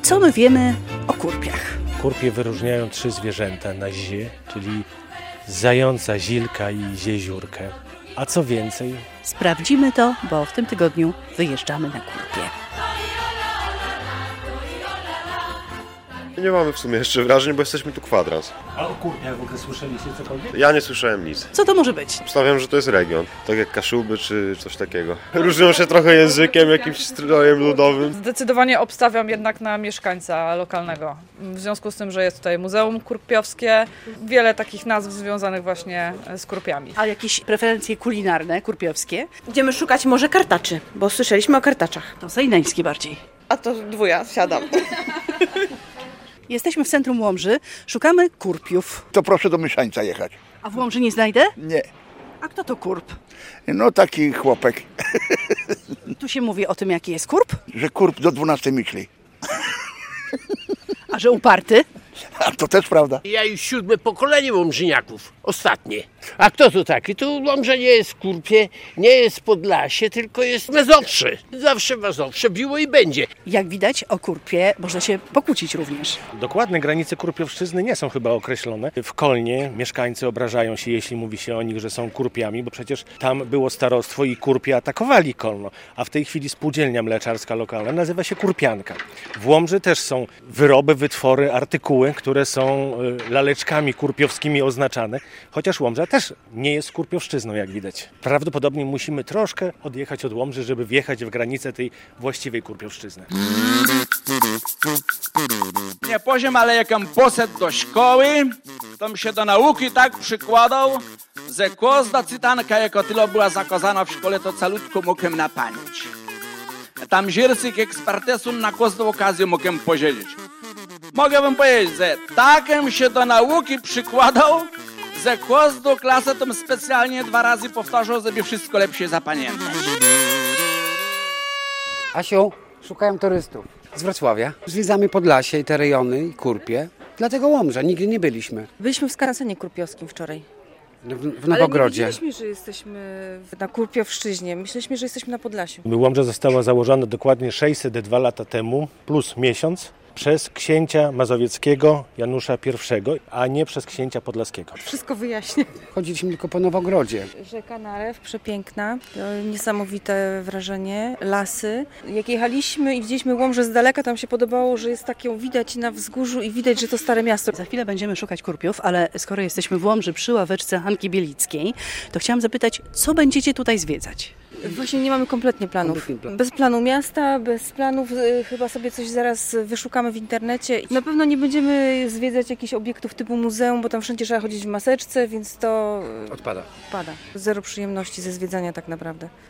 Co my wiemy o kurpiach? Kurpie wyróżniają 3 zwierzęta na zie, czyli zająca, zilka i zieziórkę. A co więcej? Sprawdzimy to, bo w tym tygodniu wyjeżdżamy na kurpie. Nie mamy w sumie jeszcze wrażeń, bo jesteśmy tu kwadrans. A o kurpiach w ogóle słyszeliście cokolwiek? Ja nie słyszałem nic. Co to może być? Stawiam, że to jest region, tak jak Kaszuby czy coś takiego. Różnią się trochę językiem, jakimś strojem ludowym. Zdecydowanie obstawiam jednak na mieszkańca lokalnego. W związku z tym, że jest tutaj Muzeum Kurpiowskie, wiele takich nazw związanych właśnie z kurpiami. A jakieś preferencje kulinarne, kurpiowskie? Idziemy szukać może kartaczy, bo słyszeliśmy o kartaczach. To sejneńskie bardziej. A to dwuja, siadam. Jesteśmy w centrum Łomży, szukamy kurpiów. To proszę do Myszańca jechać. A w Łomży nie znajdę? Nie. A kto to kurp? No taki chłopek, Tu się mówi o tym, jaki jest kurp, że kurp do 12 myśli. a że uparty. A to też prawda. Ja już 7 pokolenie łomżyniaków, ostatnie. A kto tu taki? Tu Łomża nie jest Kurpie, nie jest Podlasie, tylko jest Mazowsze. Zawsze Mazowsze biło i będzie. Jak widać, o kurpie można się pokłócić również. Dokładne granice Kurpiowszczyzny nie są chyba określone. W Kolnie mieszkańcy obrażają się, jeśli mówi się o nich, że są kurpiami, bo przecież tam było starostwo i kurpie atakowali Kolno. A w tej chwili spółdzielnia mleczarska lokalna nazywa się Kurpianka. W Łomży też są wyroby, wytwory, artykuły, które są laleczkami kurpiowskimi oznaczane, chociaż Łomża też nie jest Kurpiowszczyzną, jak widać. Prawdopodobnie musimy troszkę odjechać od Łomży, żeby wjechać w granicę tej właściwej Kurpiowszczyzny. Nie powiem, ale jakam poszedł do szkoły, to mi się do nauki tak przykładał, że każda cytanka, jako tyle była zakazana w szkole, to calutko mogłem na pamięć. Tam żyrsyk ekspertesu na każdą okazję mogłem posiedzieć. Mogę wam powiedzieć, że takem się do nauki przykładał, że każdą klasę to specjalnie 2 razy powtarzał, żeby wszystko lepiej zapamiętać. Asiu, szukają turystów z Wrocławia. Zwiedzamy Podlasie i te rejony i Kurpie. Dlatego Łomża, nigdy nie byliśmy. Byliśmy w Skansenie Kurpiowskim wczoraj. W Nowogrodzie. Ale nie wiedzieliśmy, że jesteśmy na Kurpiowszczyźnie. Myśleliśmy, że jesteśmy na Podlasiu. Łomża została założona dokładnie 602 lata temu, plus miesiąc, przez księcia mazowieckiego Janusza I, a nie przez księcia podlaskiego. Wszystko wyjaśnię. Chodziliśmy tylko po Nowogrodzie. Rzeka Narew, przepiękna, niesamowite wrażenie, lasy. Jak jechaliśmy i widzieliśmy Łomżę z daleka, tam się podobało, że jest tak ją widać na wzgórzu i widać, że to stare miasto. Za chwilę będziemy szukać kurpiów, ale skoro jesteśmy w Łomży przy ławeczce Hanki Bielickiej, to chciałam zapytać, co będziecie tutaj zwiedzać? Właśnie nie mamy kompletnie planów. Bez planu miasta, bez planów, chyba sobie coś zaraz wyszukamy w internecie. Na pewno nie będziemy zwiedzać jakichś obiektów typu muzeum, bo tam wszędzie trzeba chodzić w maseczce, więc to Odpada. pada. Zero przyjemności ze zwiedzania tak naprawdę.